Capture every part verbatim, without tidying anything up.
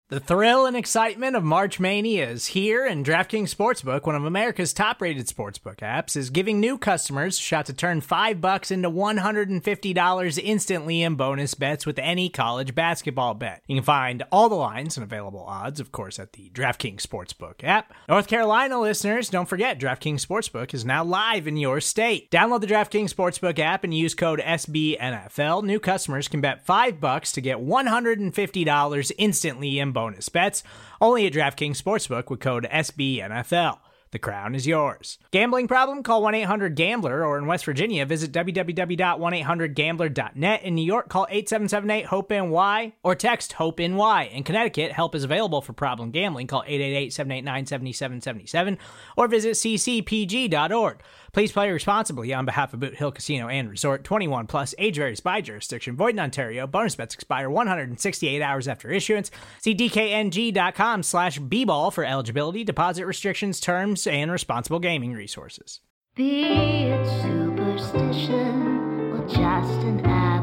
The thrill and excitement of March Mania is here, and DraftKings Sportsbook, one of America's top-rated sportsbook apps, is giving new customers a shot to turn five bucks into one hundred fifty dollars instantly in bonus bets with any college basketball bet. You can find all the lines and available odds, of course, at the DraftKings Sportsbook app. North Carolina listeners, don't forget, DraftKings Sportsbook is now live in your state. Download the DraftKings Sportsbook app and use code S B N F L. New customers can bet five bucks to get one hundred fifty dollars instantly in bonus bets, only at DraftKings Sportsbook with code S B N F L. The crown is yours. Gambling problem? Call one eight hundred gambler, or in West Virginia, visit w w w dot one eight hundred gambler dot net. In New York, call eight seven seven eight hope N Y or text HOPE-NY. In Connecticut, help is available for problem gambling. Call eight eight eight, seven eight nine, seven seven seven seven or visit c c p g dot org. Please play responsibly on behalf of Boot Hill Casino and Resort. twenty-one plus, age varies by jurisdiction. Void in Ontario. Bonus bets expire one hundred sixty-eight hours after issuance. See d k n g dot com slash b ball for eligibility, deposit restrictions, terms, and responsible gaming resources. Be it superstition or just an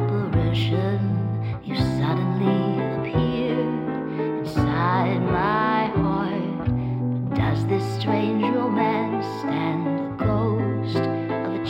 apparition, you suddenly appeared inside my heart. But does this strange romance stand a ghost of a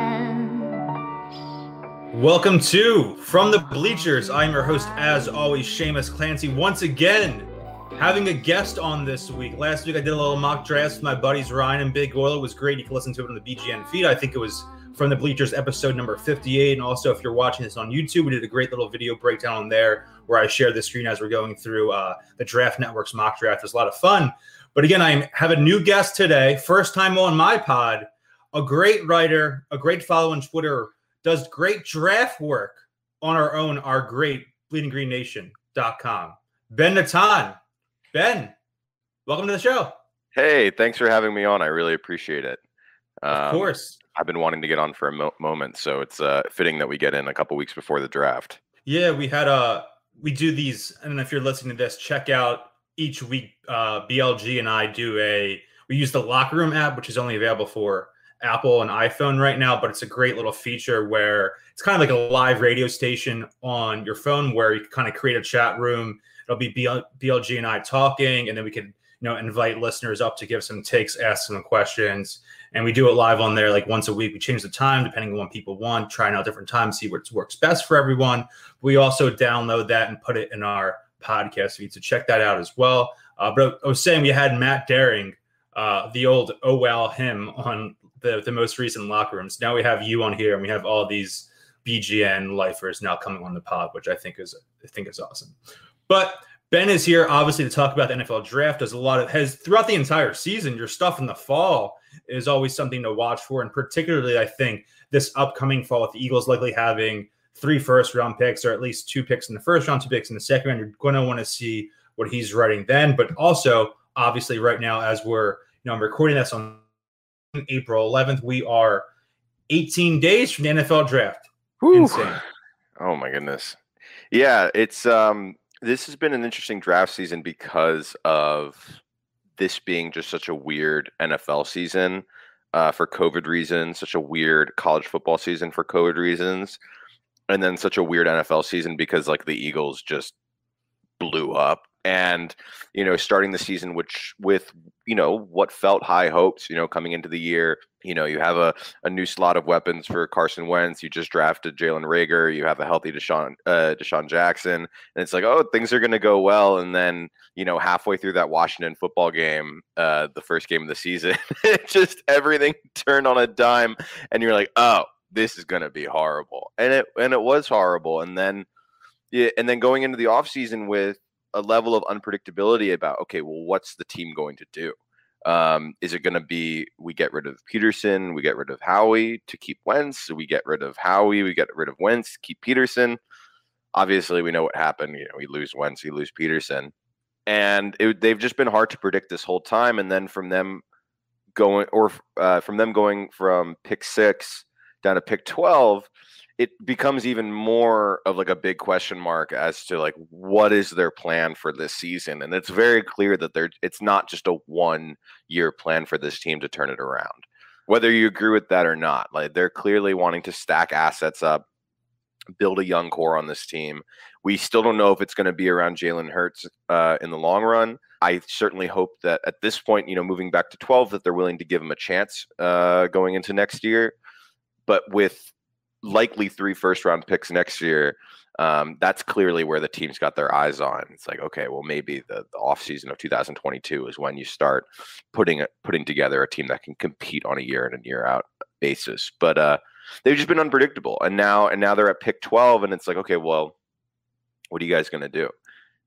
chance? Welcome to From the Bleachers. I'm your host, as always, Seamus Clancy. Once again, having a guest on this week. Last week I did a little mock draft with my buddies Ryan and Big Oil. It was great. You can listen to it on the B G N feed. I think it was From the Bleachers episode number fifty-eight. And also, if you're watching this on YouTube, we did a great little video breakdown on there where I shared the screen as we're going through uh, the Draft Network's mock draft. It was a lot of fun. But again, I have a new guest today. First time on my pod. A great writer, a great follow on Twitter, does great draft work on our own, our great bleeding green nation dot com. Ben Natan. Ben, welcome to the show. Hey, thanks for having me on. I really appreciate it. Um, of course. I've been wanting to get on for a mo- moment, so it's uh, fitting that we get in a couple weeks before the draft. Yeah, we had a we do these. I don't know if you're listening to this. Check out each week. Uh, B L G and I do a. We use the Locker Room app, which is only available for Apple and iPhone right now, but it's a great little feature where it's kind of like a live radio station on your phone, where you can kind of create a chat room. It'll be B L G and I talking, and then we can, you know, invite listeners up to give some takes, ask some questions, and we do it live on there like once a week. We change the time depending on what people want, trying out different times, see what works best for everyone. We also download that and put it in our podcast feed, so check that out as well. Uh, but I was saying we had Matt Daring, uh, the old Oh Well him on the, the most recent Locker Rooms. Now we have you on here, and we have all these B G N lifers now coming on the pod, which I think is I think is awesome. But Ben is here, obviously, to talk about the N F L draft. Does a lot of has throughout the entire season. Your stuff in the fall is always something to watch for, and particularly, I think this upcoming fall, with the Eagles likely having three first-round picks, or at least two picks in the first round, two picks in the second round. You're going to want to see what he's writing then. But also, obviously, right now, as we're you know I'm recording this on April eleventh, we are eighteen days from the N F L draft. Whew. Insane. Oh my goodness. Yeah, it's um. This has been an interesting draft season because of this being just such a weird N F L season uh, for COVID reasons, such a weird college football season for COVID reasons, and then such a weird N F L season because like the Eagles just blew up. And, you know, starting the season, which with, you know, what felt high hopes, you know, coming into the year, you know, you have a, a new slot of weapons for Carson Wentz. You just drafted Jalen Reagor. You have a healthy Deshaun, uh, Deshaun Jackson. And it's like, oh, things are going to go well. And then, you know, halfway through that Washington football game, uh, the first game of the season, it just everything turned on a dime. And you're like, oh, this is going to be horrible. And it and it was horrible. And then, yeah, and then going into the offseason with a level of unpredictability about, okay, well, what's the team going to do? Um, is it going to be we get rid of Peterson, we get rid of Howie to keep Wentz, we get rid of Howie, we get rid of Wentz, keep Peterson? Obviously, we know what happened. You know, we lose Wentz, we lose Peterson. And it, they've just been hard to predict this whole time. And then from them going, or uh, from them going from pick six down to pick twelve, it becomes even more of like a big question mark as to like what is their plan for this season. And it's very clear that they're it's not just a one year plan for this team to turn it around, whether you agree with that or not. Like they're clearly wanting to stack assets up build a young core on this team. We still don't know if it's going to be around Jalen Hurts uh, in the long run. I certainly hope that at this point, you know, moving back to twelve, that they're willing to give him a chance uh, going into next year. But with likely three first round picks next year, um, that's clearly where the team's got their eyes on. It's like, okay, well, maybe the, the offseason of two thousand twenty-two is when you start putting putting together a team that can compete on a year in and year out basis. But uh, they've just been unpredictable. And now and now they're at pick twelve, and it's like, okay, well, what are you guys going to do?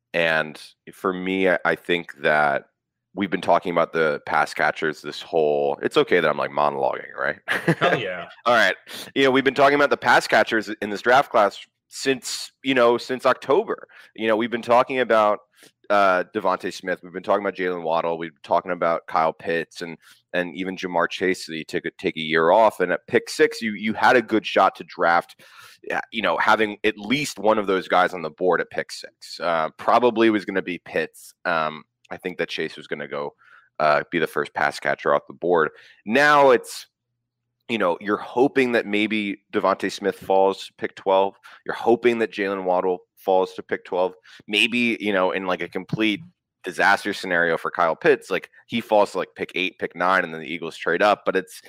And for me, I, I think that we've been talking about the pass catchers this whole, it's okay that I'm like monologuing, right? Hell yeah. All right. You know, we've been talking about the pass catchers in this draft class since, you know, since October. You know, we've been talking about uh, Devontae Smith. We've been talking about Jalen Waddle. We've been talking about Kyle Pitts and and even Jamar Chase. That he took a, take a year off. And at pick six, you you had a good shot to draft, you know, having at least one of those guys on the board at pick six. Uh, probably was going to be Pitts. Um, I think that Chase was going to go uh, be the first pass catcher off the board. Now it's, you know, you're hoping that maybe Devontae Smith falls to pick twelve. You're hoping that Jalen Waddle falls to pick twelve. Maybe, you know, in like a complete disaster scenario for Kyle Pitts, like he falls to like pick eight, pick nine, and then the Eagles trade up. But it's,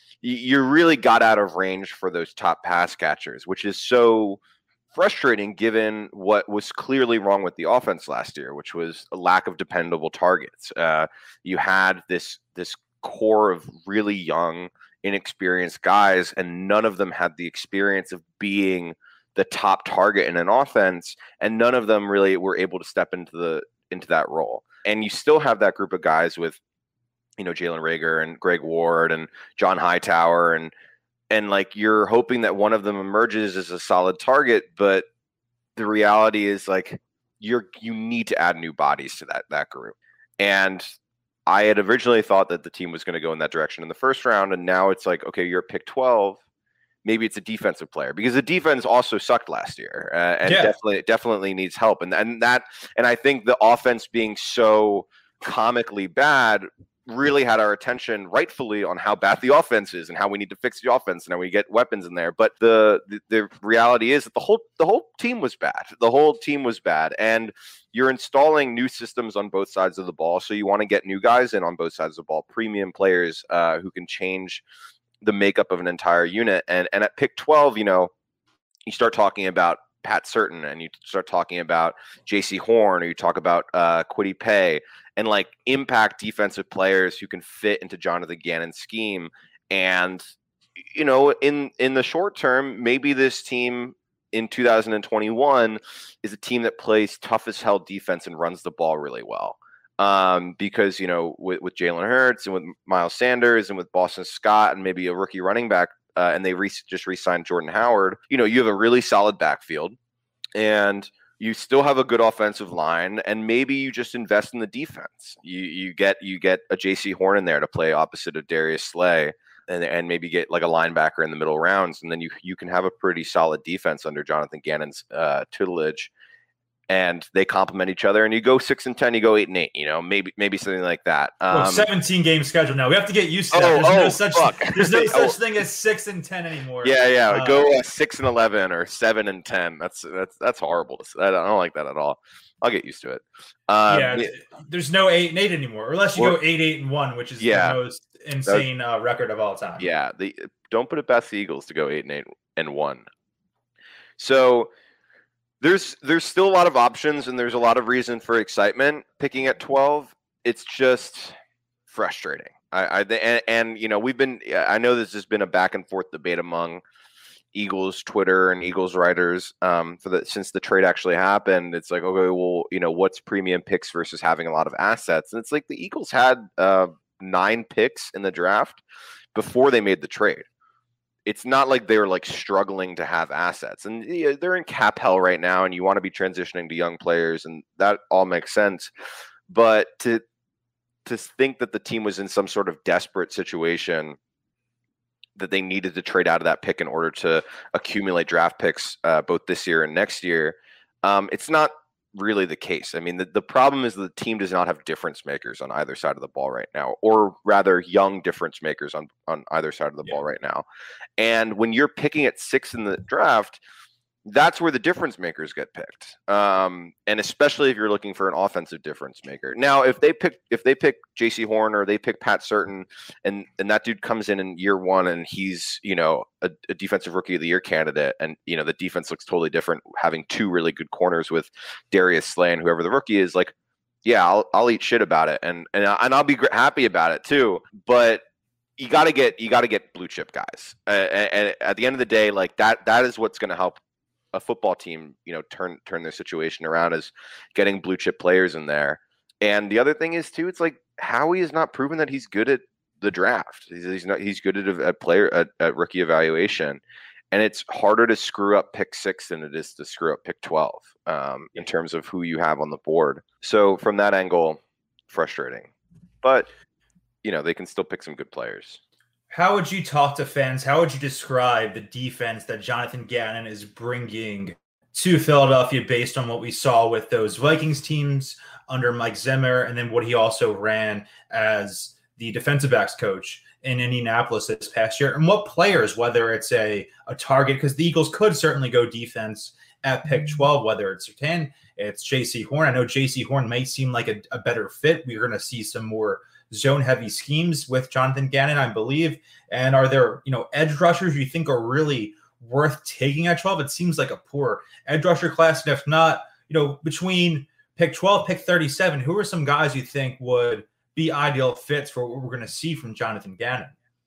you really got out of range for those top pass catchers, which is so frustrating given what was clearly wrong with the offense last year, which was a lack of dependable targets. Uh, you had this this core of really young, inexperienced guys, and none of them had the experience of being the top target in an offense, and none of them really were able to step into the into that role. And you still have that group of guys with, you know, Jalen Reagor and Greg Ward and John Hightower, and and like you're hoping that one of them emerges as a solid target, but the reality is like you're you need to add new bodies to that that group. And I had originally thought that the team was going to go in that direction in the first round, and now it's like, okay, you're at pick twelve. Maybe it's a defensive player, because the defense also sucked last year, uh, and yeah. definitely definitely needs help. And and that and I think the offense being so comically bad really had our attention rightfully on how bad the offense is and how we need to fix the offense and how we get weapons in there. But the, the the reality is that the whole the whole team was bad. The whole team was bad, and you're installing new systems on both sides of the ball. So you want to get new guys in on both sides of the ball, premium players uh, who can change the makeup of an entire unit. And and at pick twelve, you know, you start talking about Pat Certain, and you start talking about J C Horn, or you talk about uh, Kwity Paye, and like impact defensive players who can fit into Jonathan Gannon's scheme. And, you know, in, in the short term, maybe this team in two thousand twenty-one is a team that plays tough as hell defense and runs the ball really well. Um, because, you know, with, with Jalen Hurts and with Miles Sanders and with Boston Scott and maybe a rookie running back, uh, and they re- just re-signed Jordan Howard, you know, you have a really solid backfield, and you still have a good offensive line, and maybe you just invest in the defense. You you get you get a J C Horn in there to play opposite of Darius Slay, and and maybe get like a linebacker in the middle rounds, and then you you can have a pretty solid defense under Jonathan Gannon's uh, tutelage, and they complement each other. And you go six and ten, you go eight and eight. You know, maybe maybe something like that. Um, well, seventeen game schedule now. We have to get used to that. Oh, there's no oh, such fuck. there's no such oh. thing as six and ten anymore. Yeah, yeah. Uh, go uh, six and eleven or seven and ten. That's that's that's horrible. To say. I don't like that at all. I'll get used to it. Um, yeah, yeah, there's no eight and eight anymore, unless you or, go eight eight and one, which is yeah, the most insane uh, record of all time. Yeah, the don't put it past the Eagles to go eight and eight and one. So there's there's still a lot of options, and there's a lot of reason for excitement picking at twelve. It's just frustrating. I, I and, and you know we've been. I know this has been a back and forth debate among Eagles Twitter and Eagles writers um, for the since the trade actually happened. It's like, okay, well, you know, what's premium picks versus having a lot of assets? And it's like the Eagles had uh, nine picks in the draft before they made the trade. It's not like they were like struggling to have assets, and you know, they're in cap hell right now, and you want to be transitioning to young players, and that all makes sense. But to to think that the team was in some sort of desperate situation that they needed to trade out of that pick in order to accumulate draft picks uh, both this year and next year, um, it's not really the case. I mean, the, the problem is the team does not have difference makers on either side of the ball right now, or rather young difference makers on, on either side of the yeah. ball right now. And when you're picking at six in the draft, that's where the difference makers get picked. Um, and especially if you're looking for an offensive difference maker. Now, if they pick if they pick J C Horn or they pick Pat Certain, and and that dude comes in in year one and he's, you know, a, a defensive rookie of the year candidate, and, you know, the defense looks totally different, having two really good corners with Darius Slay and whoever the rookie is, like, yeah, I'll I'll eat shit about it, and and and I'll be happy about it too. But you got to get you got to get blue chip guys, uh, and, and at the end of the day, like that that is what's going to help a football team, you know, turn turn their situation around, is getting blue chip players in there. And the other thing is too, it's like Howie has not proven that he's good at the draft. He's, he's not he's good at a player at, at rookie evaluation, and it's harder to screw up pick six than it is to screw up pick twelve um, in terms of who you have on the board. So from that angle, frustrating, but you know they can still pick some good players. How would you talk to fans? How would you describe the defense that Jonathan Gannon is bringing to Philadelphia based on what we saw with those Vikings teams under Mike Zimmer, and then what he also ran as the defensive backs coach in Indianapolis this past year? And what players, whether it's a, a target, because the Eagles could certainly go defense at pick twelve, whether it's ten, it's J C Horn. I know J C Horn may seem like a, a better fit. We're going to see some more zone-heavy schemes with Jonathan Gannon, I believe. And are there, you know, edge rushers you think are really worth taking at twelve? It seems like a poor edge rusher class. And if not, you know, between pick twelve, pick thirty-seven, who are some guys you think would be ideal fits for what we're going to see from Jonathan Gannon?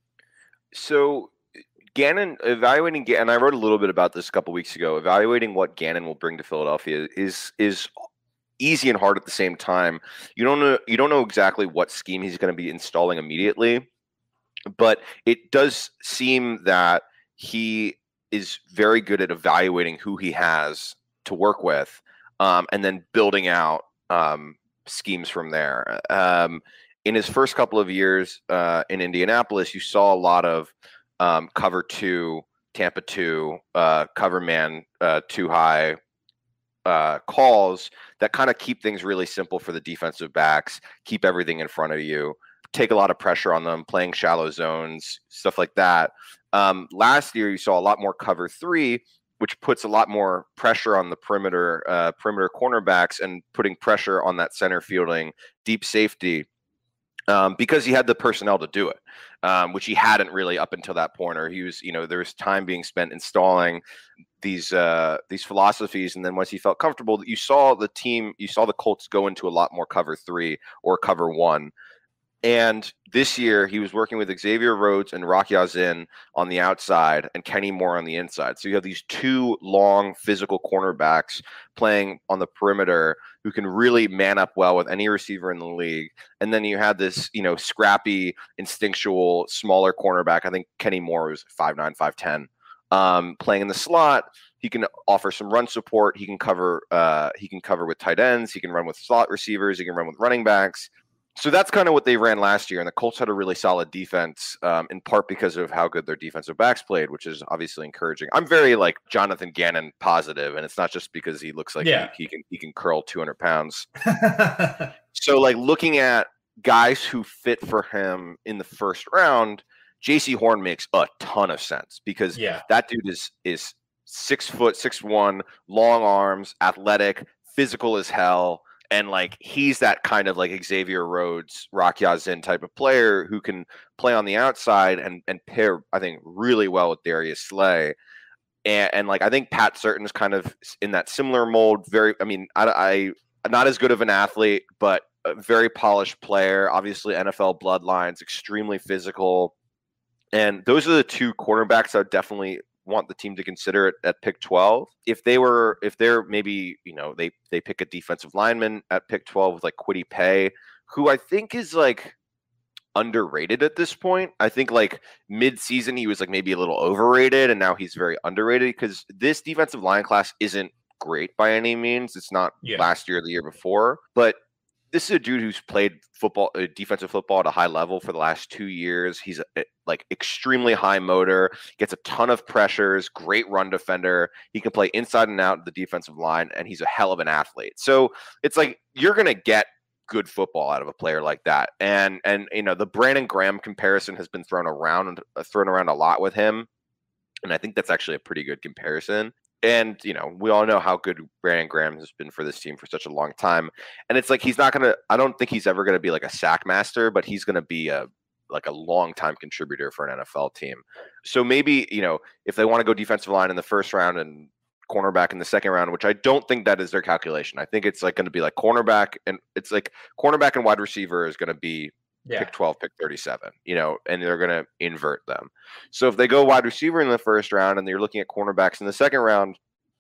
So Gannon, evaluating, and I wrote a little bit about this a couple weeks ago, evaluating what Gannon will bring to Philadelphia is is easy and hard at the same time. You don't know you don't know exactly what scheme he's going to be installing immediately, but it does seem that he is very good at evaluating who he has to work with, um, and then building out um, schemes from there. Um, in his first couple of years uh, in Indianapolis, you saw a lot of um, cover two, Tampa two, uh, cover man uh, too high uh, calls that kind of keep things really simple for the defensive backs, keep everything in front of you, take a lot of pressure on them, playing shallow zones, stuff like that. Um, last year, you saw a lot more cover three, which puts a lot more pressure on the perimeter, uh, perimeter cornerbacks, and putting pressure on that center fielding deep safety, um, because he had the personnel to do it, um, which he hadn't really up until that point. Or he was, you know, there was time being spent installing these uh, these philosophies, and then once he felt comfortable, you saw the team, you saw the Colts go into a lot more cover three or cover one. And this year, he was working with Xavier Rhodes and Rock Ya-Sin on the outside and Kenny Moore on the inside. So you have these two long physical cornerbacks playing on the perimeter who can really man up well with any receiver in the league. And then you had this, you know, scrappy, instinctual, smaller cornerback. I think Kenny Moore was five nine, five ten, um, playing in the slot. He can offer some run support. He can cover. Uh, he can cover with tight ends. He can run with slot receivers. He can run with running backs. So that's kind of what they ran last year, and the Colts had a really solid defense, um, in part because of how good their defensive backs played, which is obviously encouraging. I'm very like Jonathan Gannon positive, and it's not just because he looks like yeah. he, he can he can curl two hundred pounds. So like looking at guys who fit for him in the first round, J C Horn makes a ton of sense because yeah. that dude is is six foot, six one, long arms, athletic, physical as hell. And like he's that kind of like Xavier Rhodes, Rock Ya-Sin type of player who can play on the outside and and pair, I think, really well with Darius Slay. And, and like I think Pat Certain is kind of in that similar mold. Very, I mean, I, I not as good of an athlete, but a very polished player. Obviously, N F L bloodlines, extremely physical. And those are the two cornerbacks I would definitely want the team to consider it at pick twelve. If they were, if they're maybe, you know, they they pick a defensive lineman at pick twelve with like Kwity Paye, who I think is like underrated at this point. I think like mid-season he was like maybe a little overrated, and now he's very underrated because this defensive line class isn't great by any means. It's not yeah. last year or the year before, but this is a dude who's played football, uh, defensive football at a high level for the last two years. He's a, like extremely high motor, gets a ton of pressures, great run defender. He can play inside and out of the defensive line, and he's a hell of an athlete. So it's like you're going to get good football out of a player like that. And, and you know, the Brandon Graham comparison has been thrown around, uh, thrown around a lot with him. And I think that's actually a pretty good comparison. And, you know, we all know how good Brandon Graham has been for this team for such a long time. And it's like, he's not going to, I don't think he's ever going to be like a sack master, but he's going to be a, like a long time contributor for an N F L team. So maybe, you know, if they want to go defensive line in the first round and cornerback in the second round, which I don't think that is their calculation. I think it's like going to be like cornerback, and it's like cornerback and wide receiver is going to be yeah. pick twelve, pick thirty-seven, you know, and they're going to invert them. So if they go wide receiver in the first round and you're looking at cornerbacks in the second round,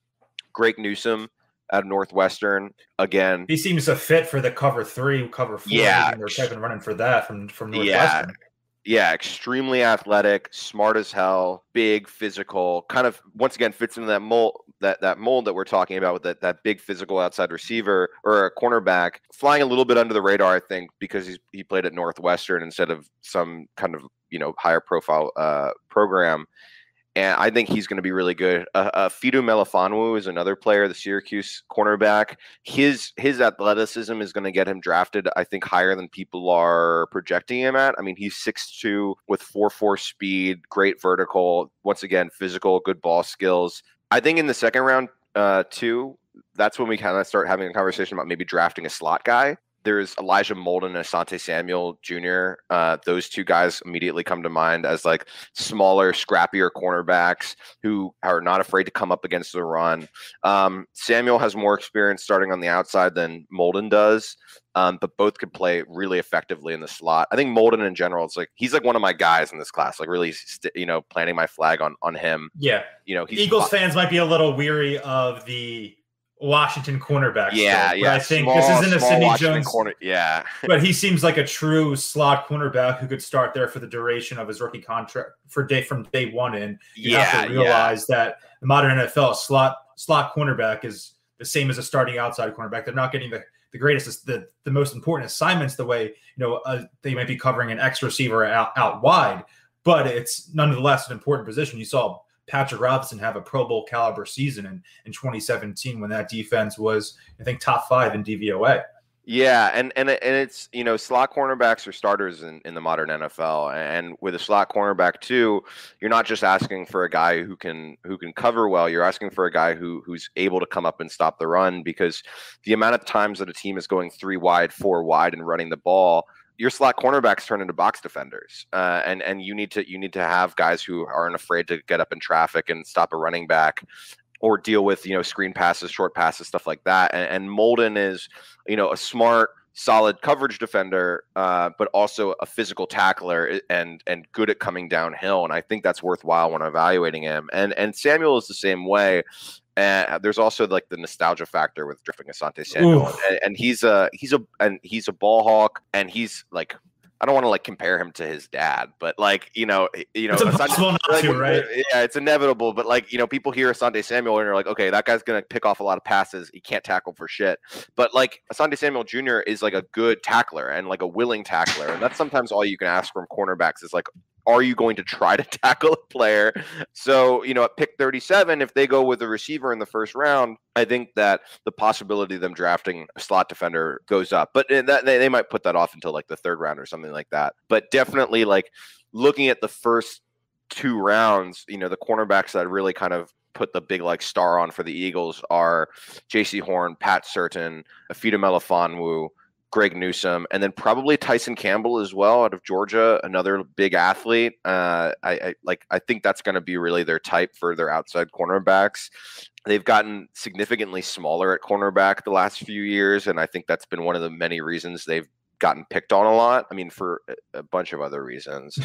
Greg Newsome out of Northwestern, again, he seems a fit for the cover three, cover four. Yeah, they're typing running for that from from Northwestern. Yeah. Yeah, extremely athletic, smart as hell, big, physical, kind of once again fits into that mold that that mold that we're talking about with that that big physical outside receiver or a cornerback, flying a little bit under the radar, I think, because he's he played at Northwestern instead of some kind of, you know, higher profile uh, program. And I think he's going to be really good. Uh, uh, Fido Melifonwu is another player, the Syracuse cornerback. His his athleticism is going to get him drafted, I think, higher than people are projecting him at. I mean, he's six two with four four speed, great vertical. Once again, physical, good ball skills. I think in the second round, uh, too, that's when we kind of start having a conversation about maybe drafting a slot guy. There's Elijah Molden and Asante Samuel Junior Uh, those two guys immediately come to mind as like smaller, scrappier cornerbacks who are not afraid to come up against the run. Um, Samuel has more experience starting on the outside than Molden does, um, but both could play really effectively in the slot. I think Molden in general, it's like he's like one of my guys in this class. Like really, st- you know, planting my flag on on him. Yeah, you know, he's Eagles fans might be a little weary of the Washington cornerback. Yeah, still, yeah. I think small, this isn't a Sidney Washington Jones corner. Yeah, but he seems like a true slot cornerback who could start there for the duration of his rookie contract for day from day one. In you yeah, have to realize yeah. that the modern N F L slot slot cornerback is the same as a starting outside cornerback. They're not getting the the greatest, the the most important assignments the way you know uh, they might be covering an X receiver out, out wide, but it's nonetheless an important position. You saw Patrick Robinson have a Pro Bowl caliber season in, in twenty seventeen when that defense was, I think, top five in D V O A. Yeah, and and and it's, you know, slot cornerbacks are starters in, in the modern N F L, and with a slot cornerback too, you're not just asking for a guy who can who can cover well. You're asking for a guy who who's able to come up and stop the run, because the amount of times that a team is going three wide, four wide, and running the ball, your slot cornerbacks turn into box defenders, uh, and and you need to you need to have guys who aren't afraid to get up in traffic and stop a running back, or deal with, you know, screen passes, short passes, stuff like that. And, and Molden is, you know, a smart, solid coverage defender, uh, but also a physical tackler and and good at coming downhill. And I think that's worthwhile when evaluating him. And and Samuel is the same way. And there's also like the nostalgia factor with drafting Asante Samuel, and, and he's a he's a and he's a ball hawk, and he's like, I don't want to like compare him to his dad, but like, you know, you know, it's impossible not like, to, right? Yeah, it's inevitable. But like, you know, people hear Asante Samuel and they're like, okay, that guy's gonna pick off a lot of passes. He can't tackle for shit. But like, Asante Samuel Junior is like a good tackler and like a willing tackler, and that's sometimes all you can ask from cornerbacks is like, are you going to try to tackle a player? So, you know, at pick thirty-seven, if they go with a receiver in the first round, I think that the possibility of them drafting a slot defender goes up. But that, they, they might put that off until like the third round or something like that. But definitely, like, looking at the first two rounds, you know, the cornerbacks that really kind of put the big like star on for the Eagles are J C Horn, Pat Surtain, Fido Melifonwu, Greg Newsome, and then probably Tyson Campbell as well out of Georgia, another big athlete. Uh, I, I like. I think that's going to be really their type for their outside cornerbacks. They've gotten significantly smaller at cornerback the last few years, and I think that's been one of the many reasons they've gotten picked on a lot. I mean, for a bunch of other reasons.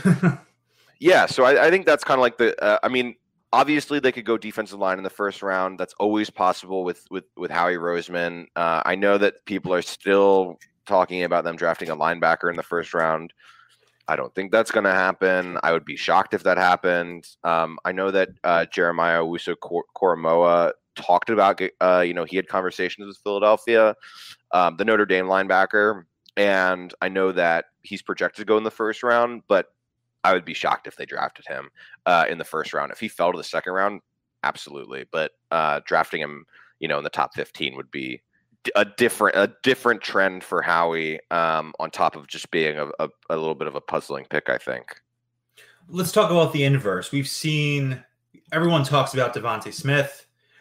Yeah, so I, I think that's kind of like the. Uh, I mean, obviously they could go defensive line in the first round. That's always possible with with with Howie Roseman. Uh, I know that people are still talking about them drafting a linebacker in the first round. I don't think that's going to happen. I would be shocked if that happened. Um, I know that uh, Jeremiah Owusu-Koramoah talked about, uh, you know, he had conversations with Philadelphia, um, the Notre Dame linebacker, and I know that he's projected to go in the first round, but I would be shocked if they drafted him uh, in the first round. If he fell to the second round, absolutely. But uh, drafting him, you know, in the top fifteen would be a different a different trend for Howie, um, on top of just being a, a, a little bit of a puzzling pick, I think. Let's talk about the inverse. We've seen everyone talks about Devontae Smith.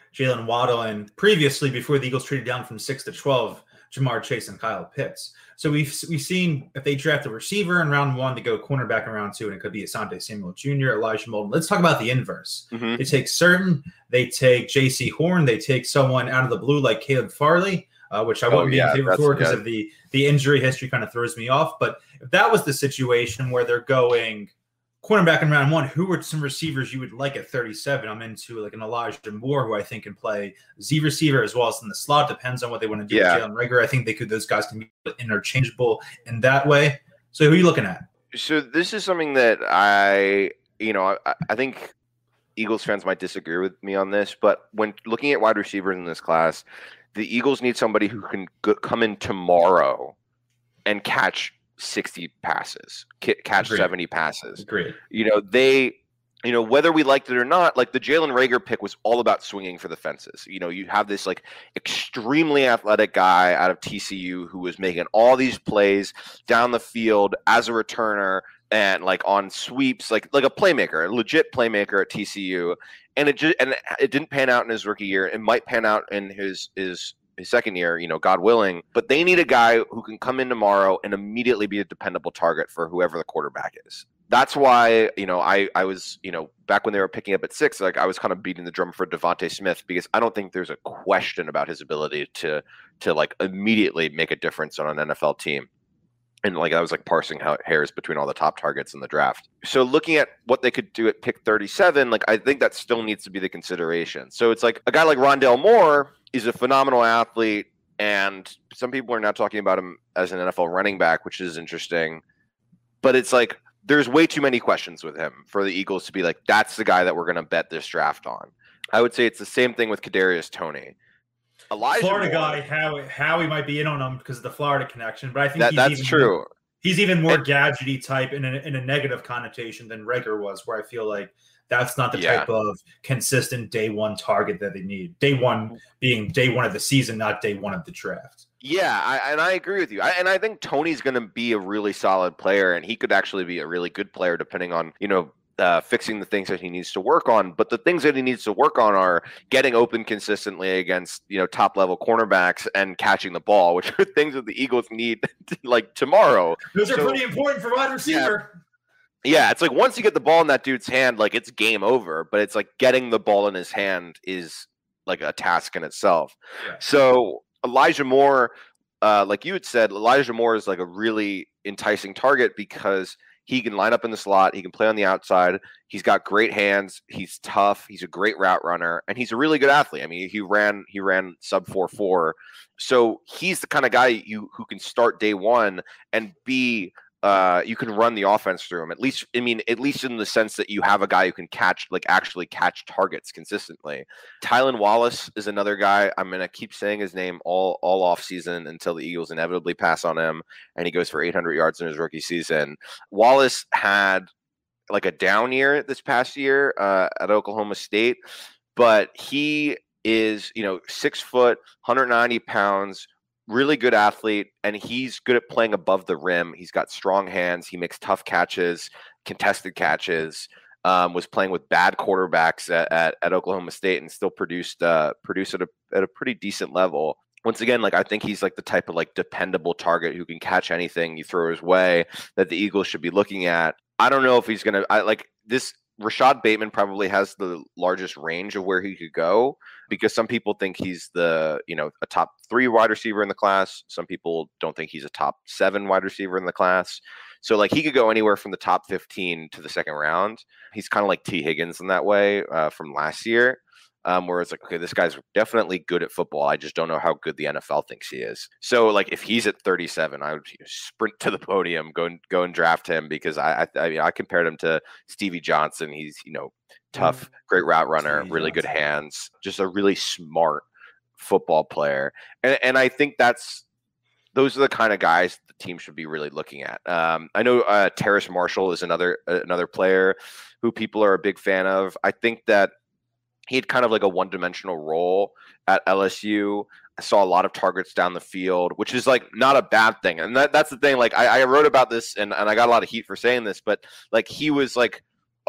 Jalen Waddle, and previously, before the Eagles traded down from six to twelve, Jamar Chase and Kyle Pitts. So we've we've seen if they draft a receiver in round one, to go cornerback in round two, and it could be Asante Samuel Junior, Elijah Molden. Let's talk about the inverse. Mm-hmm. They take Certain, they take J C Horn, they take someone out of the blue like Caleb Farley, uh, which I wouldn't oh, be yeah, in favor for because yeah. of the, the injury history kind of throws me off. But if that was the situation where they're going cornerback in round one, who are some receivers you would like at thirty-seven? I'm into like an Elijah Moore, who I think can play Z receiver as well as in the slot. Depends on what they want to do yeah. with Jalen Reagor. I think they could; those guys can be interchangeable in that way. So, who are you looking at? So, this is something that I, you know, I, I think Eagles fans might disagree with me on this, but when looking at wide receivers in this class, the Eagles need somebody who can go, come in tomorrow and catch sixty passes, catch Agreed. seventy passes. Great. You know, they, you know, whether we liked it or not, like the Jalen Reagor pick was all about swinging for the fences. You know, you have this like extremely athletic guy out of T C U who was making all these plays down the field as a returner and like on sweeps, like like a playmaker, a legit playmaker at T C U. And it just and it didn't pan out in his rookie year. It might pan out in his his his second year, you know, God willing, but they need a guy who can come in tomorrow and immediately be a dependable target for whoever the quarterback is. That's why, you know, I, I was, you know, back when they were picking up at six, like I was kind of beating the drum for Devontae Smith because I don't think there's a question about his ability to, to like immediately make a difference on an N F L team. And like I was like parsing how hairs between all the top targets in the draft. So looking at what they could do at pick thirty-seven, like I think that still needs to be the consideration. So it's like a guy like Rondale Moore is a phenomenal athlete, and some people are now talking about him as an N F L running back, which is interesting. But it's like there's way too many questions with him for the Eagles to be like, that's the guy that we're going to bet this draft on. I would say it's the same thing with Kadarius Toney. Elijah Florida Moore, guy, Howie, Howie might be in on him because of the Florida connection, but I think that, he's that's even true. More, he's even more and, gadgety type in a, in a negative connotation than Reagor was, where I feel like that's not the yeah. type of consistent day one target that they need. Day one being day one of the season, not day one of the draft. Yeah, I, and I agree with you. I, and I think Tony's going to be a really solid player, and he could actually be a really good player depending on, you know, Uh, fixing the things that he needs to work on. But the things that he needs to work on are getting open consistently against, you know, top level cornerbacks and catching the ball, which are things that the Eagles need like tomorrow. Those are so, pretty important for wide receiver. Yeah. yeah, it's like once you get the ball in that dude's hand, like it's game over. But it's like getting the ball in his hand is like a task in itself. Yeah. So Elijah Moore, uh, like you had said, Elijah Moore is like a really enticing target because he can line up in the slot. He can play on the outside. He's got great hands. He's tough. He's a great route runner, and he's a really good athlete. I mean, he ran he ran sub four four, so he's the kind of guy you who can start day one and be. Uh, you can run the offense through him. At least, I mean, at least in the sense that you have a guy who can catch, like actually catch targets consistently. Tylan Wallace is another guy. I'm gonna keep saying his name all all off season until the Eagles inevitably pass on him, and he goes for eight hundred yards in his rookie season. Wallace had like a down year this past year uh, at Oklahoma State, but he is, you know, six foot, one hundred ninety pounds. Really good athlete, and he's good at playing above the rim. He's got strong hands. He makes tough catches, contested catches. Um, was playing with bad quarterbacks at, at, at Oklahoma State and still produced uh, produced at a at a pretty decent level. Once again, like I think he's like the type of like dependable target who can catch anything you throw his way that the Eagles should be looking at. I don't know if he's gonna. I like this. Rashad Bateman probably has the largest range of where he could go because some people think he's the, you know, a top three wide receiver in the class. Some people don't think he's a top seven wide receiver in the class. So like he could go anywhere from the top fifteen to the second round. He's kind of like T Higgins in that way uh, from last year. Um, where it's like, okay, this guy's definitely good at football. I just don't know how good the N F L thinks he is. So, like, if he's at thirty-seven, I would sprint to the podium, go and go and draft him because I, I, I mean, I compared him to Stevie Johnson. He's, you know, tough, great route runner, Stevie really Johnson. good hands, just a really smart football player. And and I think that's those are the kind of guys the team should be really looking at. Um, I know uh, Terrace Marshall is another uh, another player who people are a big fan of. I think that he had kind of like a one-dimensional role at L S U. I saw a lot of targets down the field, which is like not a bad thing. And that, that's the thing. Like I, I wrote about this and, and I got a lot of heat for saying this, but like he was like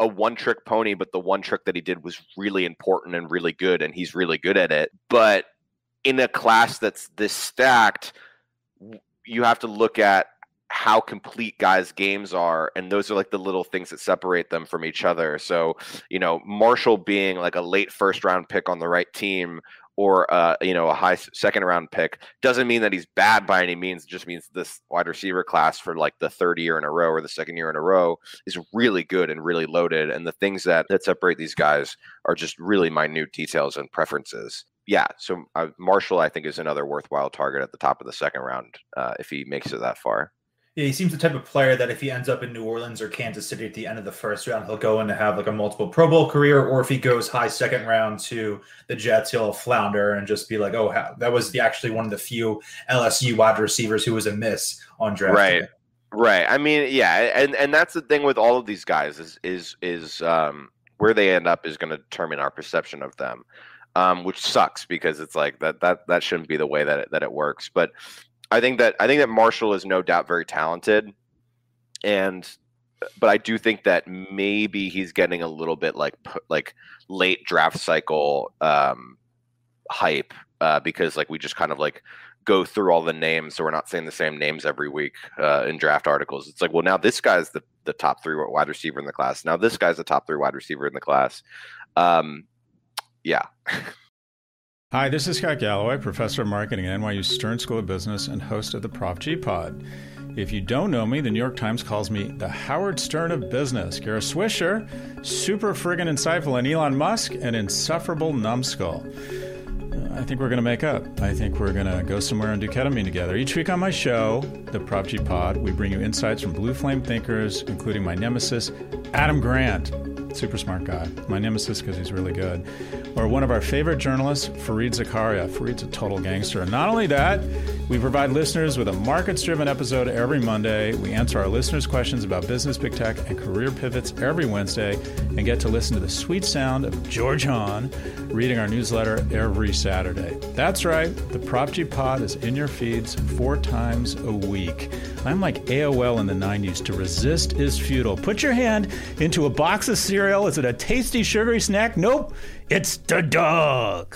a one trick pony, but the one trick that he did was really important and really good, and he's really good at it. But in a class that's this stacked, you have to look at how complete guys' games are, and those are like the little things that separate them from each other. So, you know, Marshall being like a late first round pick on the right team, or uh, you know, a high second round pick, doesn't mean that he's bad by any means. It just means this wide receiver class for like the third year in a row or the second year in a row is really good and really loaded. And the things that that separate these guys are just really minute details and preferences. Yeah, so uh, Marshall, I think, is another worthwhile target at the top of the second round uh, if he makes it that far. Yeah, he seems the type of player that if he ends up in New Orleans or Kansas City at the end of the first round, he'll go in to have like a multiple Pro Bowl career. Or if he goes high second round to the Jets, he'll flounder and just be like, oh, how, that was the, actually one of the few L S U wide receivers who was a miss on draft Right. day. Right. I mean, yeah, and, and that's the thing with all of these guys is is is um, where they end up is going to determine our perception of them, um, which sucks because it's like that that that shouldn't be the way that it, that it works. But I think that I think that Marshall is no doubt very talented, and but I do think that maybe he's getting a little bit like like late draft cycle um, hype uh, because like we just kind of like go through all the names, so we're not saying the same names every week uh, in draft articles. It's like, well, now this guy's the the top three wide receiver in the class. Now this guy's the top three wide receiver in the class. Um, yeah. Hi, this is Scott Galloway, professor of marketing at N Y U Stern School of Business and host of the Prof G Pod. If you don't know me, the New York Times calls me the Howard Stern of business. You're a Swisher, super friggin' insightful, and Elon Musk, an insufferable numbskull. I think we're going to make up. I think we're going to go somewhere and do ketamine together. Each week on my show, the Prop G Pod, we bring you insights from blue flame thinkers, including my nemesis, Adam Grant. Super smart guy. My nemesis because he's really good. Or one of our favorite journalists, Fareed Zakaria. Fareed's a total gangster. And not only that, we provide listeners with a markets-driven episode every Monday. We answer our listeners' questions about business, big tech, and career pivots every Wednesday, and get to listen to the sweet sound of George Hahn reading our newsletter every Saturday. That's right. The Prop G Pod is in your feeds four times a week. I'm like A O L in the nineties. To resist is futile. Put your hand into a box of cereal. Is it a tasty, sugary snack? Nope. It's the dog.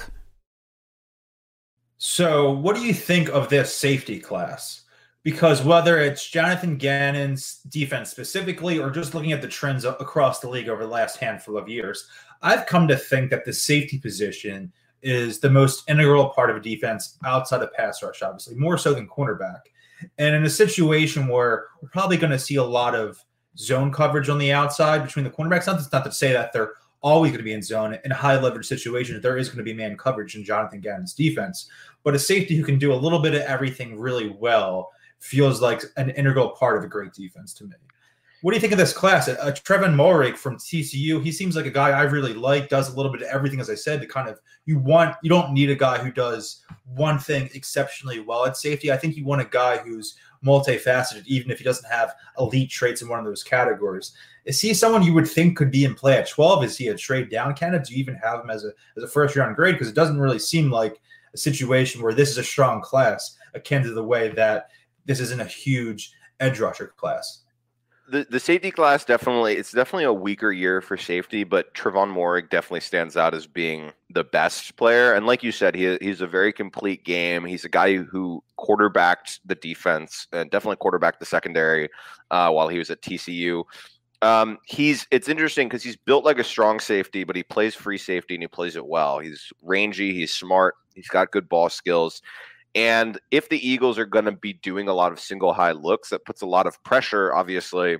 So what do you think of this safety class? Because whether it's Jonathan Gannon's defense specifically or just looking at the trends across the league over the last handful of years, I've come to think that the safety position is the most integral part of a defense outside of pass rush, obviously, more so than cornerback. And in a situation where we're probably going to see a lot of zone coverage on the outside between the cornerbacks, not, not to say that they're always going to be in zone. In high leverage situations, there is going to be man coverage in Jonathan Gannon's defense. But a safety who can do a little bit of everything really well feels like an integral part of a great defense to me. What do you think of this class? Uh, Trevon Moehrig from T C U, he seems like a guy I really like, does a little bit of everything, as I said, to kind of, you want, you don't need a guy who does one thing exceptionally well at safety. I think you want a guy who's multifaceted, even if he doesn't have elite traits in one of those categories. Is he someone you would think could be in play at twelve? Is he a trade down candidate? Do you even have him as a as a first round grade? Because it doesn't really seem like a situation where this is a strong class, akin to the way that this isn't a huge edge rusher class. The the safety class definitely, it's definitely a weaker year for safety, but Trevon Moehrig definitely stands out as being the best player. And like you said, he he's a very complete game. He's a guy who quarterbacked the defense and definitely quarterbacked the secondary uh, while he was at T C U. Um, he's it's interesting because he's built like a strong safety, but he plays free safety and he plays it well. He's rangy, he's smart, he's got good ball skills. And if the Eagles are going to be doing a lot of single high looks, that puts a lot of pressure, obviously,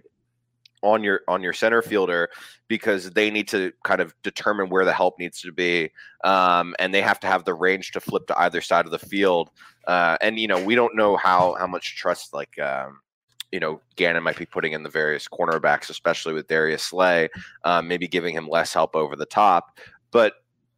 on your on your center fielder, because they need to kind of determine where the help needs to be, um, and they have to have the range to flip to either side of the field. Uh, and you know, we don't know how how much trust like um, you know Gannon might be putting in the various cornerbacks, especially with Darius Slay, um, maybe giving him less help over the top, but.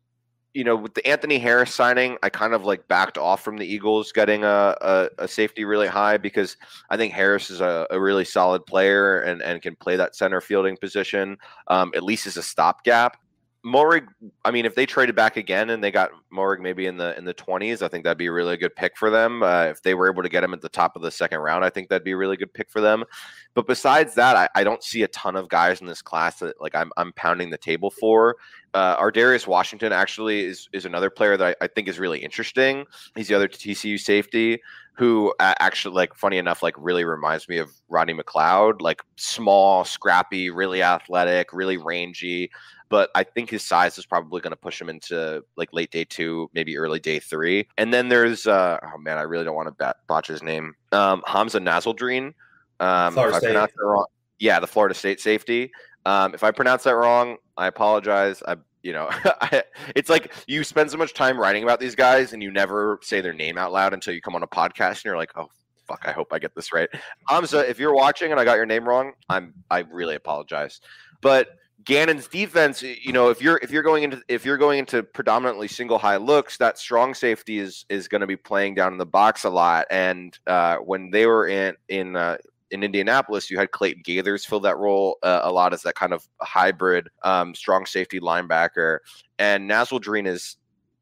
You know, with the Anthony Harris signing, I kind of like backed off from the Eagles getting a, a, a safety really high because I think Harris is a, a really solid player and, and can play that center fielding position, um, at least as a stopgap. Moehrig, I mean, if they traded back again and they got Moehrig maybe in the in the twenties, I think that'd be a really good pick for them. Uh, if they were able to get him at the top of the second round, I think that'd be a really good pick for them. But besides that, I, I don't see a ton of guys in this class that like I'm I'm pounding the table for. Uh, Ardarius Washington actually is is another player that I, I think is really interesting. He's the other T C U safety who uh, actually, like, funny enough, like really reminds me of Rodney McLeod, like small, scrappy, really athletic, really rangy. But I think his size is probably going to push him into like late day two, maybe early day three. And then there's, uh, oh man, I really don't want to bat- botch his name. Um, Hamza Nasreddine. Um, if I pronounce that wrong, yeah, the Florida State safety. Um, if I pronounce that wrong, I apologize. I, you know, I, it's like you spend so much time writing about these guys and you never say their name out loud until you come on a podcast and you're like, oh, fuck, I hope I get this right. Hamza, if you're watching and I got your name wrong, I'm, I really apologize. But Gannon's defense, you know, if you're if you're going into if you're going into predominantly single high looks, that strong safety is is going to be playing down in the box a lot. And uh, when they were in in uh, in Indianapolis, you had Clayton Gaithers fill that role uh, a lot as that kind of hybrid um, strong safety linebacker. And Nasreddine is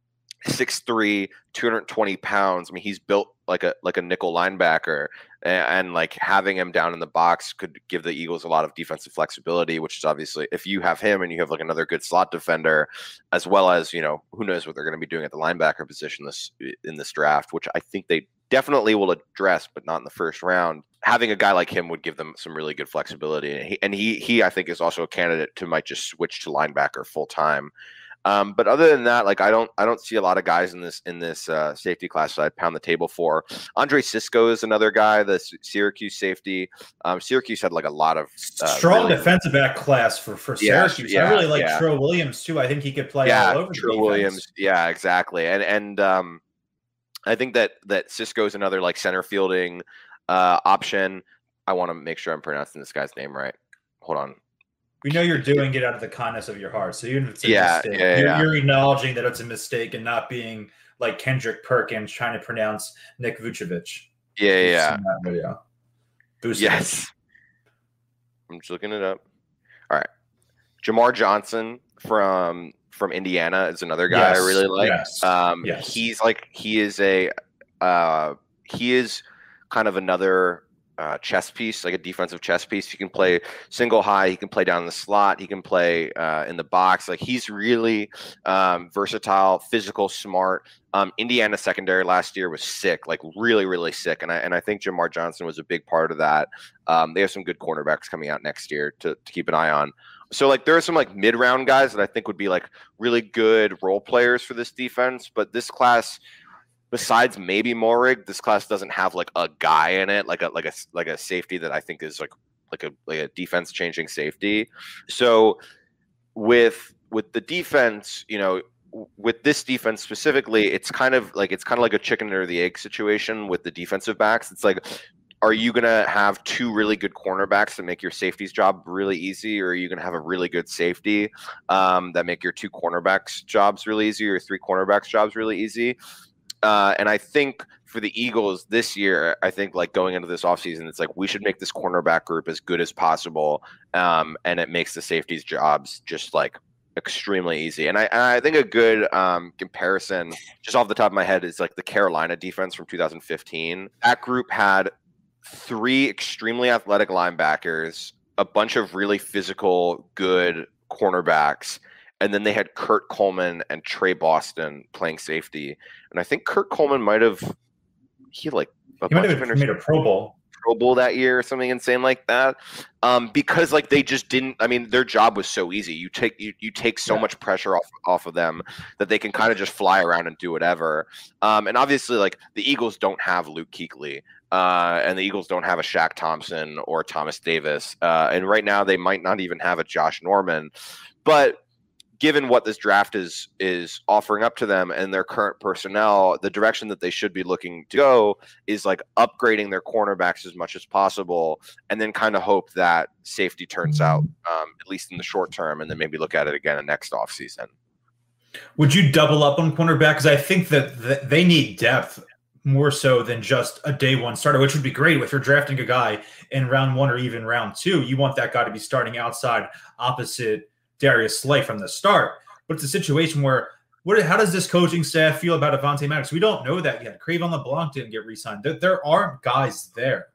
six three, two hundred twenty pounds. I mean, he's built like a like a nickel linebacker, and, and like having him down in the box could give the Eagles a lot of defensive flexibility, which is obviously, if you have him and you have like another good slot defender, as well as, you know, who knows what they're going to be doing at the linebacker position this in this draft, which I think they definitely will address, but not in the first round. Having a guy like him would give them some really good flexibility, and he and he, he I think is also a candidate to might just switch to linebacker full time. Um, but other than that, like I don't, I don't see a lot of guys in this in this uh, safety class that I'd pound the table for. Andre Cisco is another guy, the Syracuse safety. Um, Syracuse had like a lot of uh, strong really, defensive back class for for Syracuse. Yeah, I really like yeah. Trill Williams too. I think he could play yeah, all over. Trill Williams, yeah, exactly. And and um, I think that that Cisco is another like center fielding uh, option. I want to make sure I'm pronouncing this guy's name right. Hold on. We know you're doing it out of the kindness of your heart. So even if it's a yeah, mistake, yeah, you're, yeah. you're acknowledging that it's a mistake and not being like Kendrick Perkins trying to pronounce Nick Vucevic. Yeah, You've yeah. seen that video. Vucevic. Yes. I'm just looking it up. All right. Jamar Johnson from from Indiana is another guy yes, I really like. Yes, um, yes. He's like, he is a, uh, he is kind of another Uh, chess piece, like a defensive chess piece. He can play single high. He can play down in the slot. He can play uh, in the box. Like he's really um, versatile, physical, smart. Um, Indiana secondary last year was sick, like really, really sick. And I and I think Jamar Johnson was a big part of that. Um, they have some good cornerbacks coming out next year to, to keep an eye on. So like there are some like mid round guys that I think would be like really good role players for this defense. But this class, besides maybe Moehrig, this class doesn't have like a guy in it, like a like a like a safety that I think is like like a like a defense changing safety. So with with the defense, you know, with this defense specifically, it's kind of like it's kind of like a chicken or the egg situation with the defensive backs. It's like, are you gonna have two really good cornerbacks that make your safety's job really easy, or are you gonna have a really good safety um, that make your two cornerbacks jobs really easy, or three cornerbacks jobs really easy? Uh, and I think for the Eagles this year, I think like going into this offseason, it's like we should make this cornerback group as good as possible. Um, and it makes the safeties' jobs just like extremely easy. And I, and I think a good um, comparison, just off the top of my head, is like the Carolina defense from two thousand fifteen. That group had three extremely athletic linebackers, a bunch of really physical, good cornerbacks. And then they had Kurt Coleman and Trey Boston playing safety. And I think Kurt Coleman might have he like a he might have made a Pro Bowl. Pro Bowl that year or something insane like that. Um, because like they just didn't, I mean, their job was so easy. You take you, you take so yeah. much pressure off off of them that they can kind of just fly around and do whatever. Um, and obviously like the Eagles don't have Luke Kuechly. Uh, and the Eagles don't have a Shaq Thompson or Thomas Davis. Uh, and right now they might not even have a Josh Norman. But given what this draft is is offering up to them and their current personnel, the direction that they should be looking to go is like upgrading their cornerbacks as much as possible, and then kind of hope that safety turns out, um, at least in the short term, and then maybe look at it again in next offseason. Would you double up on cornerback? Because I think that th- they need depth more so than just a day one starter, which would be great if you're drafting a guy in round one or even round two. You want that guy to be starting outside opposite Darius Slay from the start. but it's a situation where what? How does this coaching staff feel about Avonte Maddox? We don't know that yet. Craven LeBlanc didn't get re-signed. There, there aren't guys there.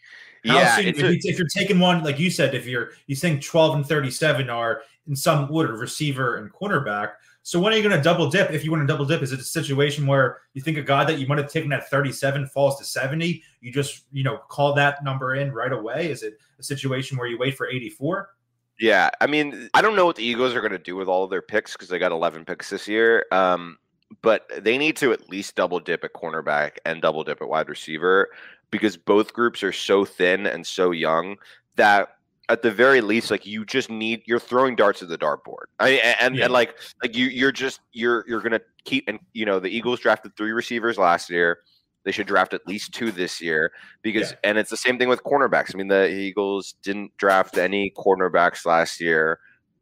How Yeah, soon, if, a, you, if you're taking one, like you said, if you're you think twelve and thirty-seven are in some order, receiver and cornerback. So when are you going to double dip? If you want to double dip, is it a situation where you think a guy that you might have taken at thirty-seven falls to seventy? You just, you know, call that number in right away? Is it a situation where you wait for eighty-four? Yeah, I mean, I don't know what the Eagles are going to do with all of their picks because they got eleven picks this year. Um, but they need to at least double dip at cornerback and double dip at wide receiver because both groups are so thin and so young that at the very least, like you just need you're throwing darts at the dartboard. I and, Yeah. and like like you you're just you're you're gonna keep and you know the Eagles drafted three receivers last year. They should draft at least two this year because, yeah. and it's the same thing with cornerbacks. I mean, the Eagles didn't draft any cornerbacks last year.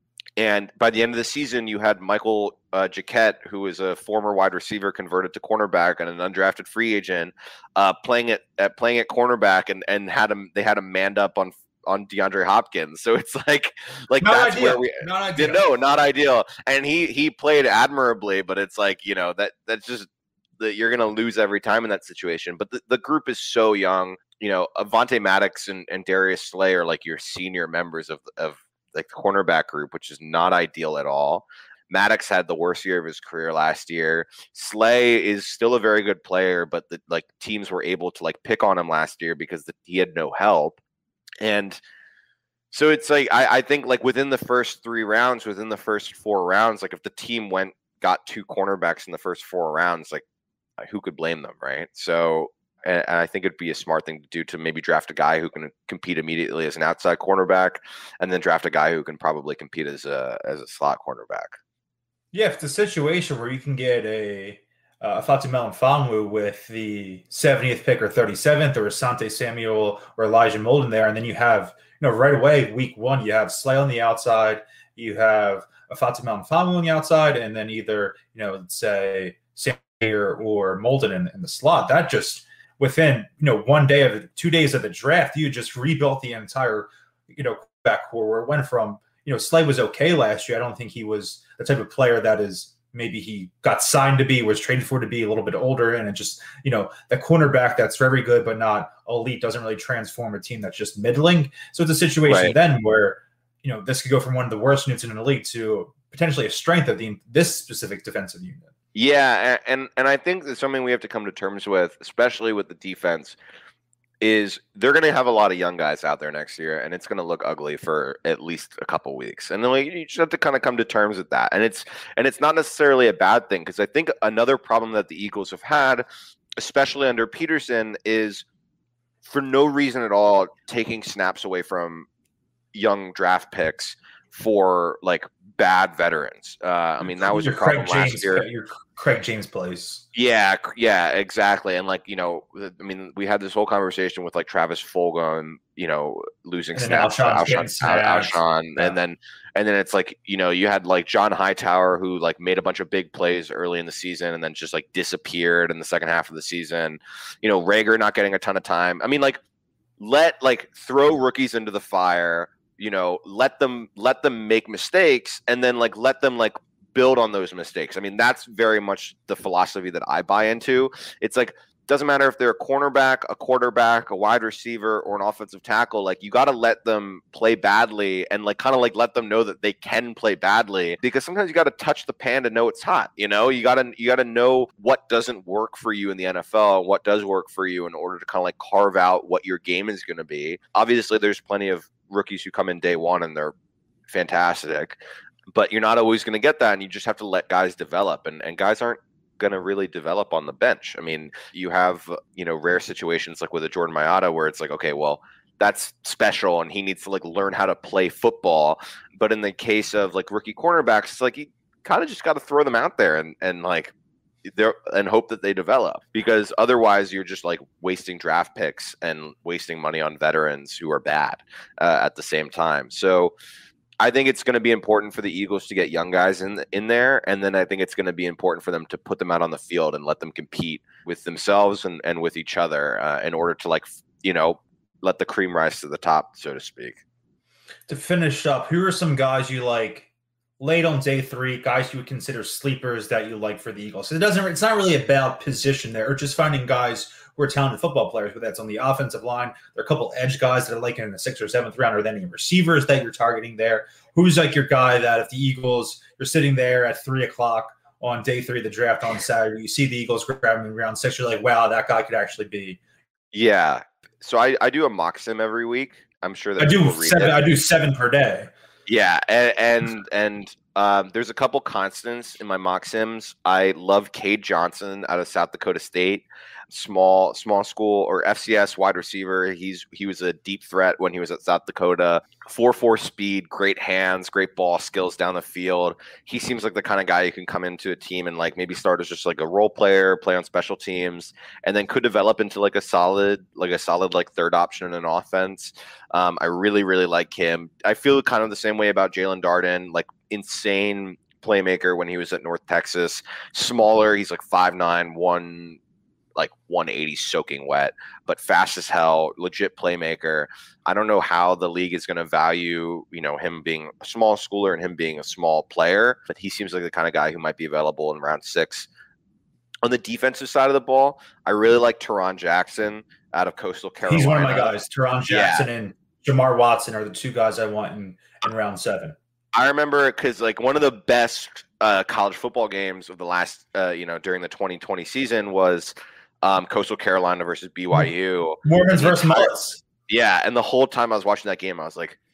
And by the end of the season, you had Michael uh, Jacquet, who was a former wide receiver converted to cornerback and an undrafted free agent, uh, playing at, at playing at cornerback, and and had him. They had him manned up on on DeAndre Hopkins. So it's like like not that's ideal. where we not ideal. no, not ideal. And he he played admirably, but it's like you know that that's just. That you're going to lose every time in that situation. But the, the group is so young. You know, Avonte Maddox and, and Darius Slay are like your senior members of, of like the cornerback group, which is not ideal at all. Maddox had the worst year of his career last year. Slay is still a very good player, but the like teams were able to like pick on him last year because the, he had no help. And so it's like, I, I think like within the first three rounds, within the first four rounds, like if the team went, got two cornerbacks in the first four rounds, like, who could blame them, right? So, and I think it'd be a smart thing to do to maybe draft a guy who can compete immediately as an outside cornerback, and then draft a guy who can probably compete as a as a slot cornerback. Yeah, if it's a situation where you can get a uh, Fatima Mfangwu with the seventieth pick or thirty-seventh, or Asante Samuel or Elijah Molden there, and then you have, you know, right away, week one, you have Slay on the outside, you have a Fatima Mfangwu on the outside, and then either, you know, let's say Samuel or Molden in, in the slot. That just within, you know, one day of the two days of the draft, you just rebuilt the entire, you know, back core where it went from, you know, Slay was okay last year. I don't think he was the type of player that is maybe he got signed to be, was traded for to be a little bit older. And it just, you know, the cornerback that's very good, but not elite doesn't really transform a team that's just middling. So it's a situation right. then where, you know, this could go from one of the worst units in an elite to potentially a strength of the this specific defensive unit. Yeah, and and I think that's something we have to come to terms with, especially with the defense, is they're going to have a lot of young guys out there next year, and it's going to look ugly for at least a couple weeks. And then like, you just have to kind of come to terms with that. And it's and it's not necessarily a bad thing, because I think another problem that the Eagles have had, especially under Peterson, is for no reason at all taking snaps away from young draft picks for like bad veterans. Uh, I mean, that was your a problem Craig last James, year. Your Craig James plays. Yeah, yeah, exactly. And like, you know, I mean, we had this whole conversation with like Travis Fulgham, you know, losing And snaps, then Alshon's Alshon, getting snaps. Alshon, Yeah. and then and then it's like, you know, you had like John Hightower, who like made a bunch of big plays early in the season and then just like disappeared in the second half of the season. You know, Rager not getting a ton of time. I mean, like, let like throw rookies into the fire. You know, let them let them make mistakes, and then like let them like build on those mistakes. I mean, that's very much the philosophy that I buy into. It's like, doesn't matter if they're a cornerback, a quarterback, a wide receiver, or an offensive tackle. Like, you got to let them play badly and like kind of like let them know that they can play badly, because sometimes you got to touch the pan to know it's hot. You know, you got to you got to know what doesn't work for you in the N F L, and what does work for you in order to kind of like carve out what your game is going to be. Obviously, there's plenty of rookies who come in day one and they're fantastic, but you're not always going to get that, and you just have to let guys develop, and, and guys aren't going to really develop on the bench. I mean, you have, you know, rare situations like with a Jordan Mailata where it's like, okay, well, that's special and he needs to like learn how to play football. But in the case of like rookie cornerbacks, it's like you kind of just got to throw them out there and and like there and hope that they develop, because otherwise you're just like wasting draft picks and wasting money on veterans who are bad uh, at the same time. So I think it's going to be important for the Eagles to get young guys in in there, and then I think it's going to be important for them to put them out on the field and let them compete with themselves and, and with each other uh, in order to like, you know, let the cream rise to the top, so to speak. To finish up, who are some guys you like late on day three, guys you would consider sleepers that you like for the Eagles. So it doesn't. It's not really about position there, or just finding guys who are talented football players. But that's on the offensive line. There are a couple edge guys that are like in the sixth or seventh round, or then any receivers that you're targeting there. Who's like your guy that if the Eagles, you're sitting there at three o'clock on day three of the draft on Saturday, you see the Eagles grab him in round six, you're like, wow, that guy could actually be. Yeah. So I, I do a mock sim every week. I'm sure that I do seven. I do seven per day. Yeah, and and, and um, there's a couple constants in my mock sims. I love Cade Johnson out of South Dakota State, small small school or F C S wide receiver. He's he was a deep threat when he was at South Dakota. four four speed, great hands, great ball skills down the field. He seems like the kind of guy who can come into a team and like maybe start as just like a role player, play on special teams, and then could develop into like a solid, like a solid like third option in an offense. Um, I really, really like him. I feel kind of the same way about Jalen Darden, like insane playmaker when he was at North Texas. Smaller, he's like five nine, one like one eighty soaking wet, but fast as hell, legit playmaker. I don't know how the league is going to value, you know, him being a small schooler and him being a small player, but he seems like the kind of guy who might be available in round six. On the defensive side of the ball, I really like Teron Jackson out of Coastal Carolina. He's one of my guys. Teron Jackson yeah. and Jamar Watson are the two guys I want in, in round seven. I remember because like one of the best uh, college football games of the last, uh, you know, during the twenty twenty season was um, Coastal Carolina versus B Y U. Mormons versus Mullets. Yeah, and the whole time I was watching that game, I was like,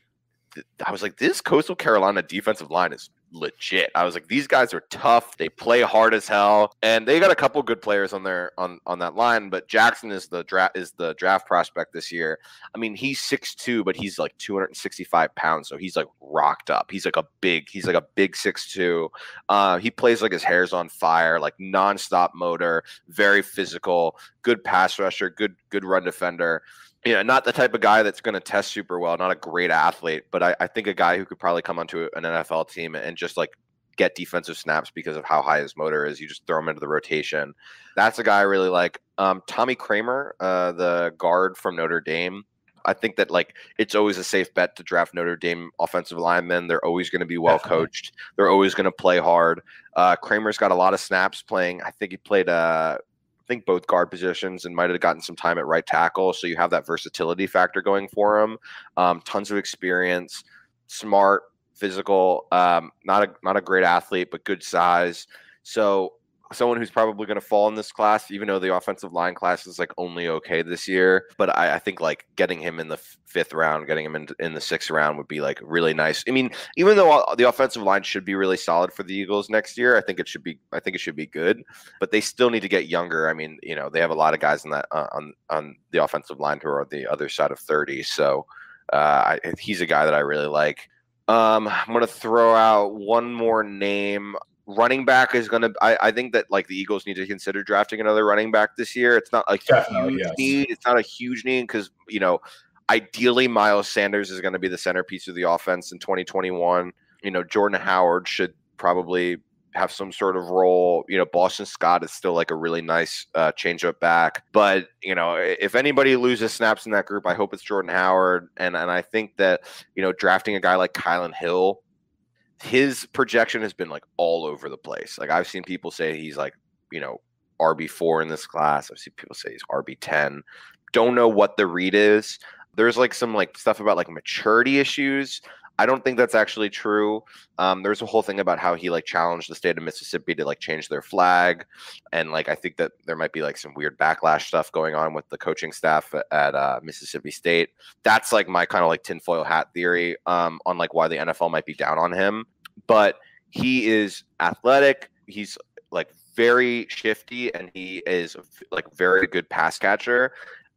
I was like, this Coastal Carolina defensive line is legit. I was like, these guys are tough. They play hard as hell, and they got a couple good players on their on on that line. But Jackson is the draft is the draft prospect this year. I mean, he's six two, but he's like two hundred sixty-five pounds, so he's like rocked up. He's like a big, he's like a big six two. Uh, he plays like his hair's on fire, like nonstop motor, very physical, good pass rusher, good good run defender. You know, not the type of guy that's going to test super well, not a great athlete, but I, I think a guy who could probably come onto an N F L team and just like get defensive snaps because of how high his motor is. You just throw him into the rotation. That's a guy I really like. Um, Tommy Kramer, uh, the guard from Notre Dame. I think that like it's always a safe bet to draft Notre Dame offensive linemen. They're always going to be well coached. They're always going to play hard. Uh, Kramer's got a lot of snaps playing. I think he played uh I think both guard positions and might have gotten some time at right tackle. So you have that versatility factor going for him. Um, tons of experience, smart, physical, um, not a, not a great athlete, but good size. So someone who's probably going to fall in this class, even though the offensive line class is like only okay this year. But I, I think like getting him in the f- fifth round, getting him in, in the sixth round would be like really nice. I mean, even though the offensive line should be really solid for the Eagles next year, I think it should be, I think it should be good, but they still need to get younger. I mean, you know, they have a lot of guys in that uh, on, on the offensive line who are the other side of thirty. So uh, I, he's a guy that I really like. Um, I'm going to throw out one more name. Running back is going to – I think that, like, the Eagles need to consider drafting another running back this year. It's not a Definitely, huge yes. need. It's not a huge need because, you know, ideally Miles Sanders is going to be the centerpiece of the offense in twenty twenty-one. You know, Jordan Howard should probably have some sort of role. You know, Boston Scott is still, like, a really nice uh, change-up back. But, you know, if anybody loses snaps in that group, I hope it's Jordan Howard. And, and I think that, you know, drafting a guy like Kylan Hill – his projection has been like all over the place. Like I've seen people say he's like, you know, R B four in this class. I've seen people say he's R B ten. Don't know what the read is. There's like some like stuff about like maturity issues. I don't think that's actually true. Um, there's a whole thing about how he like challenged the state of Mississippi to like change their flag. And like, I think that there might be like some weird backlash stuff going on with the coaching staff at, at uh, Mississippi State. That's like my kind of like tinfoil hat theory um, on like why the N F L might be down on him. But he is athletic. He's like very shifty and he is like very good pass catcher.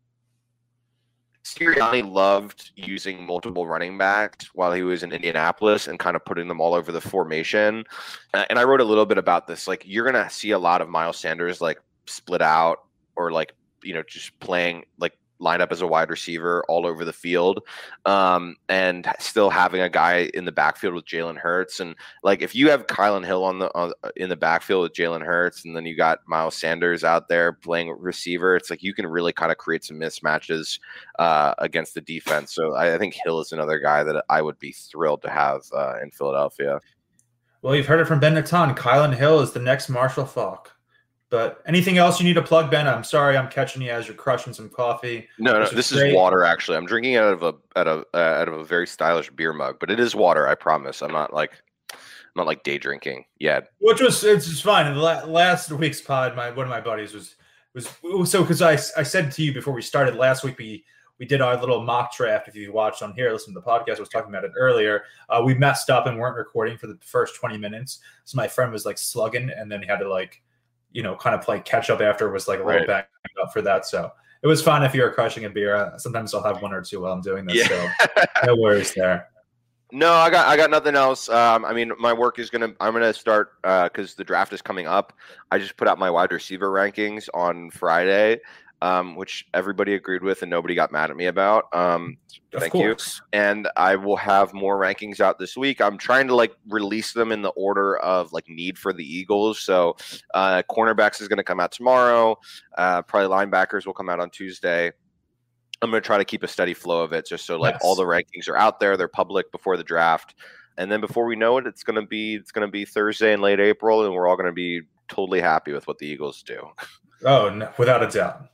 Sirianni loved using multiple running backs while he was in Indianapolis and kind of putting them all over the formation. Uh, and I wrote a little bit about this. Like, you're going to see a lot of Miles Sanders like split out or like, you know, just playing like lined up as a wide receiver all over the field, um, and still having a guy in the backfield with Jalen Hurts. And like, if you have Kylan Hill on the on, in the backfield with Jalen Hurts, and then you got Miles Sanders out there playing receiver, it's like you can really kind of create some mismatches uh, against the defense. So I, I think Hill is another guy that I would be thrilled to have uh, in Philadelphia. Well, you've heard it from Ben Natan. Kylan Hill is the next Marshall Faulk. But anything else you need to plug, Ben? I'm sorry I'm catching you as you're crushing some coffee. No, no, this is water. Actually, I'm drinking out of a out of uh, out of a very stylish beer mug, but it is water. I promise. I'm not like I'm not like day drinking yet. Which was it's just fine. Last week's pod, my one of my buddies was was so because I I said to you before we started last week we. We did our little mock draft. If you watched on here, listen to the podcast, I was talking about it earlier. Uh, we messed up and weren't recording for the first twenty minutes. So my friend was like slugging, and then he had to like, you know, kind of play catch up after. Was like a little right. back up for that. So it was fun if you're crushing a beer. Uh, sometimes I'll have one or two while I'm doing this. Yeah. So no worries there. No, I got I got nothing else. Um, I mean, my work is gonna. I'm gonna start because uh, the draft is coming up. I just put out my wide receiver rankings on Friday. Um, which everybody agreed with and nobody got mad at me about. Um, thank you. And I will have more rankings out this week. I'm trying to like release them in the order of like need for the Eagles. So uh, cornerbacks is going to come out tomorrow. Uh, probably linebackers will come out on Tuesday. I'm going to try to keep a steady flow of it just so like yes. all the rankings are out there. They're public before the draft. And then before we know it, it's going to be, it's going to be Thursday in late April and we're all going to be totally happy with what the Eagles do. Oh, no, without a doubt.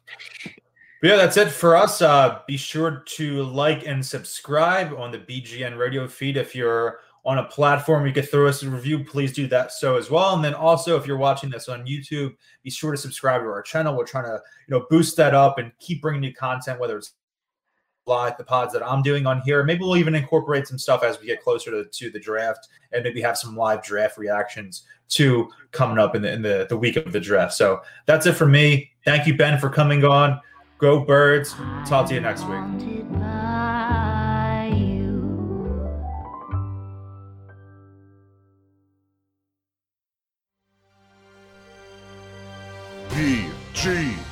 But yeah, that's it for us. Uh, be sure to like and subscribe on the B G N radio feed. If you're on a platform you could throw us a review, please do that so as well. And then also, if you're watching this on YouTube, be sure to subscribe to our channel. We're trying to, you know, boost that up and keep bringing you content, whether it's like the pods that I'm doing on here. Maybe we'll even incorporate some stuff as we get closer to, to the draft and maybe have some live draft reactions to coming up in the in the, the week of the draft. So that's it for me. Thank you, Ben, for coming on. Go Birds. Talk to you next week. B G